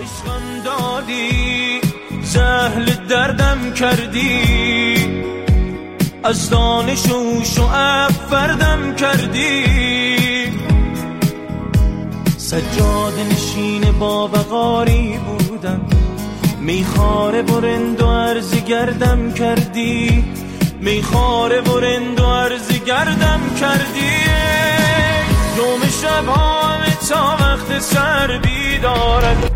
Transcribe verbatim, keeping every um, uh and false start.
عشقم دادی زهل دردم کردی از دانش و شعب فردم کردی سجاد نشین با وقاری بودم میخاره برند و عرض گردم کردی میخاره برند و عرض گردم کردی دوم شب همه تا وقت سر بیدارد